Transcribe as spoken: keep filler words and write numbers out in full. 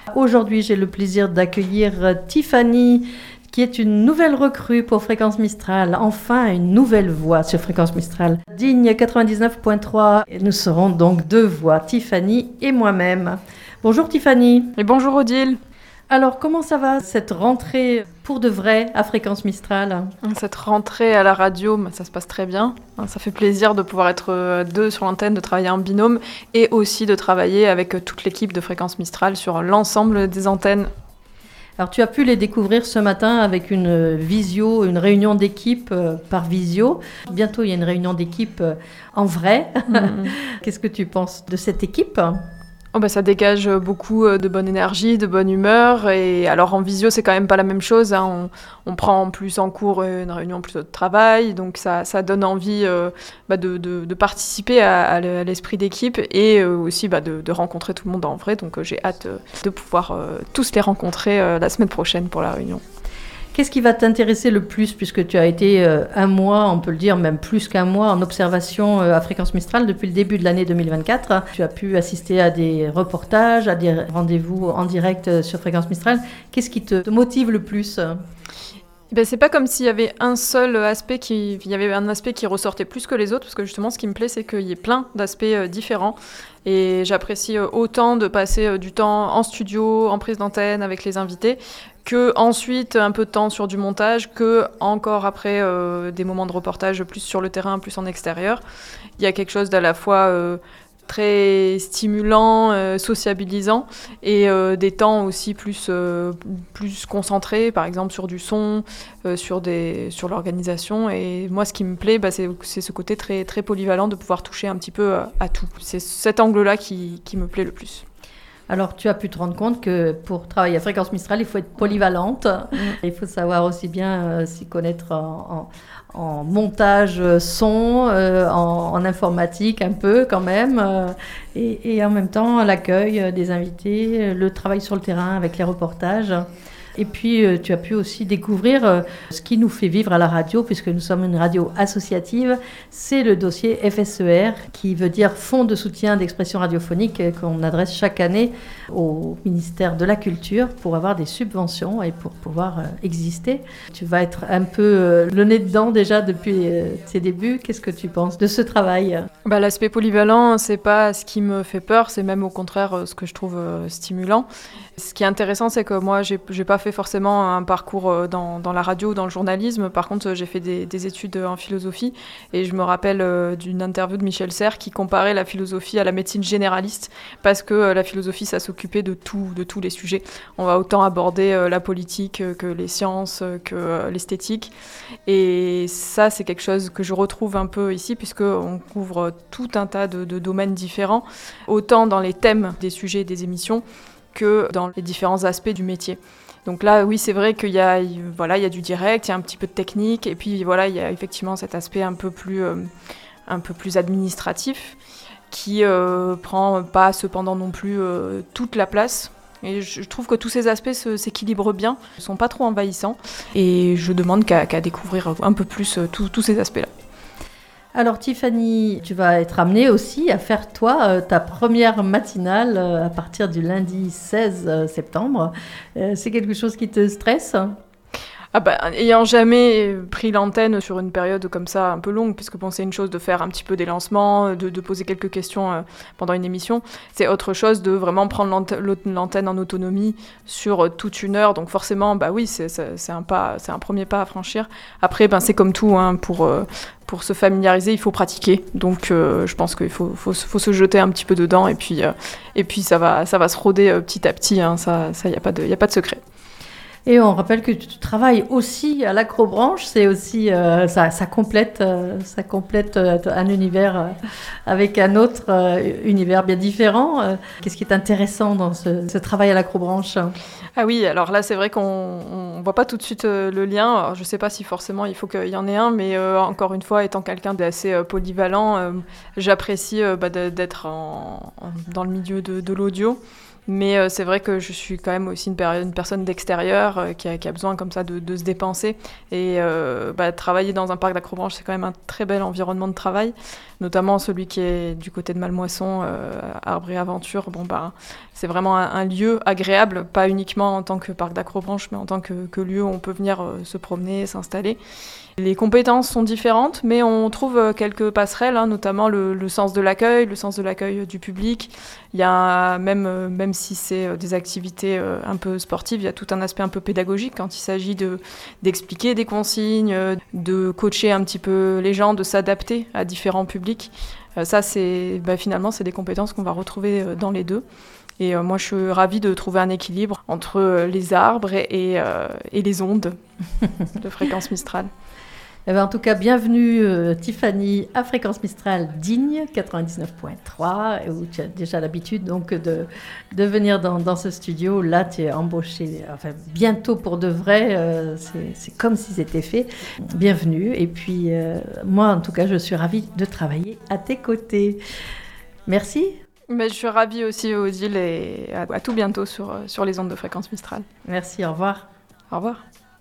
Aujourd'hui, j'ai le plaisir d'accueillir Tiffany, qui est une nouvelle recrue pour Fréquence Mistral. Enfin, une nouvelle voix sur Fréquence Mistral. Digne quatre-vingt-dix-neuf virgule trois. Et nous serons donc deux voix, Tiffany et moi-même. Bonjour Tiffany. Et bonjour Odile. Alors, comment ça va cette rentrée pour de vrai à Fréquence Mistral ? Cette rentrée à la radio, ça se passe très bien. Ça fait plaisir de pouvoir être deux sur l'antenne, de travailler en binôme et aussi de travailler avec toute l'équipe de Fréquence Mistral sur l'ensemble des antennes. Alors, tu as pu les découvrir ce matin avec une visio, une réunion d'équipe euh, par visio. Bientôt, il y a une réunion d'équipe euh, en vrai. Mmh. Qu'est-ce que tu penses de cette équipe ? Oh bah ça dégage beaucoup de bonne énergie, de bonne humeur. Et alors en visio, c'est quand même pas la même chose. Hein. On, on prend plus en cours une réunion plutôt de travail. Donc ça, ça donne envie euh, bah de, de, de participer à, à l'esprit d'équipe et euh, aussi bah de, de rencontrer tout le monde en vrai. Donc euh, j'ai hâte de pouvoir euh, tous les rencontrer euh, la semaine prochaine pour la réunion. Qu'est-ce qui va t'intéresser le plus, puisque tu as été euh, un mois, on peut le dire, même plus qu'un mois, en observation euh, à Fréquence Mistral depuis le début de l'année deux mille vingt-quatre. Tu as pu assister à des reportages, à des rendez-vous en direct euh, sur Fréquence Mistral. Qu'est-ce qui te, te motive le plus ? Ben, c'est pas comme s'il y avait un seul aspect qui, il y avait un aspect qui ressortait plus que les autres, parce que justement, ce qui me plaît, c'est qu'il y ait plein d'aspects euh, différents. Et j'apprécie euh, autant de passer euh, du temps en studio, en prise d'antenne avec les invités, que ensuite un peu de temps sur du montage, que encore après euh, des moments de reportage plus sur le terrain, plus en extérieur. Il y a quelque chose d'à la fois euh, très stimulant, euh, sociabilisant, et euh, des temps aussi plus, euh, plus concentrés, par exemple sur du son, euh, sur, des, sur l'organisation. Et moi, ce qui me plaît, bah, c'est, c'est ce côté très, très polyvalent de pouvoir toucher un petit peu à, à tout. C'est cet angle-là qui, qui me plaît le plus. Alors, tu as pu te rendre compte que pour travailler à Fréquence Mistral, il faut être polyvalente. Mmh. Il faut savoir aussi bien euh, s'y connaître en, en, en montage son, euh, en, en informatique un peu quand même, euh, et, et en même temps l'accueil des invités, le travail sur le terrain avec les reportages. Et puis, euh, tu as pu aussi découvrir euh, ce qui nous fait vivre à la radio, puisque nous sommes une radio associative. C'est le dossier F S E R, qui veut dire Fonds de soutien d'expression radiophonique, euh, qu'on adresse chaque année au ministère de la Culture pour avoir des subventions et pour pouvoir euh, exister. Tu vas être un peu euh, le nez dedans déjà depuis euh, tes débuts. Qu'est-ce que tu penses de ce travail ? Bah, l'aspect polyvalent, c'est pas ce qui me fait peur, c'est même au contraire euh, ce que je trouve euh, stimulant. Ce qui est intéressant, c'est que moi, j'ai, j'ai pas fait forcément un parcours dans, dans la radio ou dans le journalisme. Par contre, j'ai fait des, des études en philosophie et je me rappelle euh, d'une interview de Michel Serres qui comparait la philosophie à la médecine généraliste parce que euh, la philosophie, ça s'occupait de tout, de tous les sujets. On va autant aborder euh, la politique euh, que les sciences, euh, que euh, l'esthétique. Et ça, c'est quelque chose que je retrouve un peu ici puisqu'on couvre tout un tas de, de domaines différents, autant dans les thèmes des sujets des émissions que dans les différents aspects du métier. Donc là, oui, c'est vrai qu'il y a, voilà, il y a du direct, il y a un petit peu de technique, et puis voilà, il y a effectivement cet aspect un peu plus, euh, un peu plus administratif, qui euh, prend pas cependant non plus euh, toute la place. Et je trouve que tous ces aspects se, s'équilibrent bien, ne sont pas trop envahissants, et je demande qu'à, qu'à découvrir un peu plus euh, tous ces aspects-là. Alors Tiffany, tu vas être amenée aussi à faire toi euh, ta première matinale euh, à partir du lundi seize septembre. Euh, c'est quelque chose qui te stresse ? Ah bah, ayant jamais pris l'antenne sur une période comme ça un peu longue, puisque bon, c'est une chose de faire un petit peu des lancements, de, de poser quelques questions euh, pendant une émission, c'est autre chose de vraiment prendre l'antenne, l'antenne en autonomie sur euh, toute une heure. Donc forcément, bah oui, c'est, c'est, c'est, un pas, c'est un premier pas à franchir. Après, ben, c'est comme tout, hein, pour, euh, pour se familiariser, il faut pratiquer. Donc euh, je pense qu'il faut, faut, faut se jeter un petit peu dedans, et puis, euh, et puis ça, va, ça va se roder euh, petit à petit, hein, ça, il n'y a pas de, y a pas de secret. Et on rappelle que tu travailles aussi à l'Acrobranche, c'est aussi euh, ça, ça complète, euh, ça complète euh, un univers euh, avec un autre euh, univers bien différent. Euh, qu'est-ce qui est intéressant dans ce, ce travail à l'Acrobranche ? Ah oui, alors là c'est vrai qu'on ne voit pas tout de suite euh, le lien. Alors, je ne sais pas si forcément il faut qu'il y en ait un, mais euh, encore une fois, étant quelqu'un d'assez euh, polyvalent, euh, j'apprécie euh, bah, d'être en, en, dans le milieu de, de l'audio. Mais euh, c'est vrai que je suis quand même aussi une, per- une personne d'extérieur euh, qui, a, qui a besoin comme ça de, de se dépenser. Et euh, bah, travailler dans un parc d'Acrobranche, c'est quand même un très bel environnement de travail, notamment celui qui est du côté de Malmoisson, euh, Arbre et Aventure. Bon, bah, c'est vraiment un, un lieu agréable, pas uniquement en tant que parc d'Acrobranche, mais en tant que, que lieu où on peut venir euh, se promener, s'installer. Les compétences sont différentes, mais on trouve quelques passerelles, hein, notamment le, le sens de l'accueil, le sens de l'accueil du public. Il y a même, même si c'est des activités un peu sportives, il y a tout un aspect un peu pédagogique quand il s'agit de, d'expliquer des consignes, de coacher un petit peu les gens, de s'adapter à différents publics. Ça, c'est, bah, finalement, c'est des compétences qu'on va retrouver dans les deux. Et euh, moi, je suis ravie de trouver un équilibre entre euh, les arbres et, et, euh, et les ondes de Fréquence Mistral. Eh bien, en tout cas, bienvenue euh, Tiffany à Fréquence Mistral Digne quatre-vingt-dix-neuf virgule trois, où tu as déjà l'habitude donc de, de venir dans, dans ce studio. Là, tu es embauchée enfin, bientôt pour de vrai, euh, c'est, c'est comme si c'était fait. Bienvenue. Et puis, euh, moi, en tout cas, je suis ravie de travailler à tes côtés. Merci. Mais je suis ravie aussi, Odile, et à, à tout bientôt sur, sur les ondes de Fréquence Mistral. Merci, au revoir. Au revoir.